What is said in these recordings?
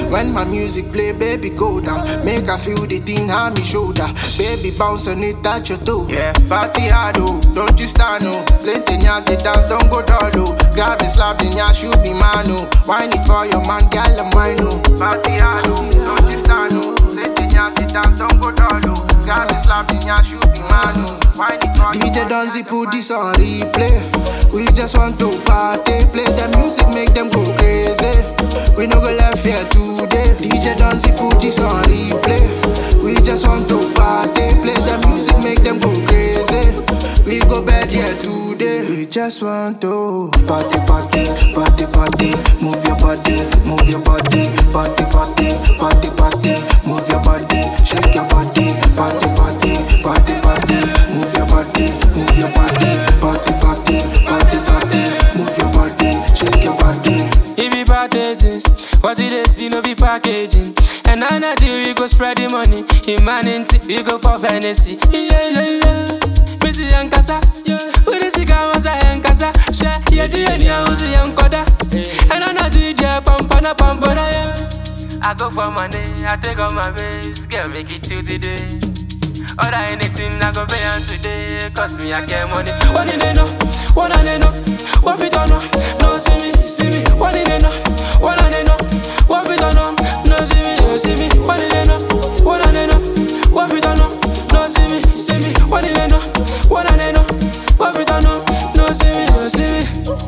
When my music play, baby, go down. Make I feel the thing on me shoulder. Baby, bounce on it, touch your toe. Yeah, party hard, oh, don't you stand, oh. Plenty nyas, it dance, don't go dull, oh. Grab it, slap the nyas, should be man, oh. Wine it for your man, girl, and wine, oh. Party hard, oh, don't you stand, oh. Plenty nyas, it dance, don't go dull, oh. Grab it, slap the nyas, should be man, oh. Wine it for DJ Donzi put this on replay. We just want to party, play the music, make them go crazy. We no go left here today. DJ Donzi put this on replay. We just want to party, play the music, make them go crazy. We go bed here today. We just want to party, party, party, party. Move your body, move your body. Party, party, party, party. Move your body, shake your body. Party, party, party, party. Move your body, move your body. Party, party, party, party. Move your body, shake your body. It be party things, what you they see no be packaging. And I do we go spread the money. Humanity, we go pop Hennessy. Yeah, yeah, yeah. Missy Yankasa, yeah. We the cigar was a Yankasa. Share, yeah, Gianni, who's a Yankoda. And I do it, yeah, pampana, yeah. I go for money, I take all my base. Girl, make it chill today. Other anything I go pay on today. Cause me, I get money. One in they know, one and they know. What fit on no, no see me. One in they know, one and they know. What fit on no, no see me. One in they know, one and they know. What fit on no, no see me. One in they know, one and they know. What fit on no, no see me.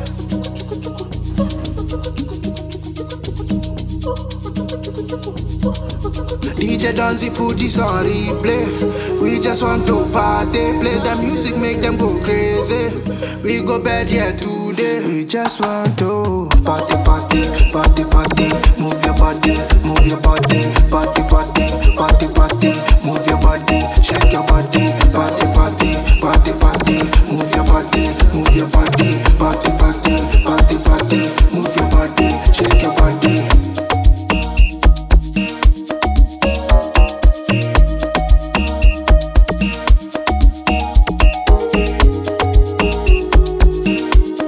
DJ Donzi put this on replay. We just want to party, play the music, make them go crazy. We go bed here today. We just want to party, party, party, party. Move your body, move your body. Party, party, party, party. Move your body, shake your body. Party, party, party, party. Move your body, move your body. Party, party, party, party. Move your body, shake your body.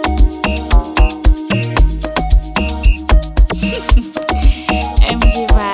MG Vibe.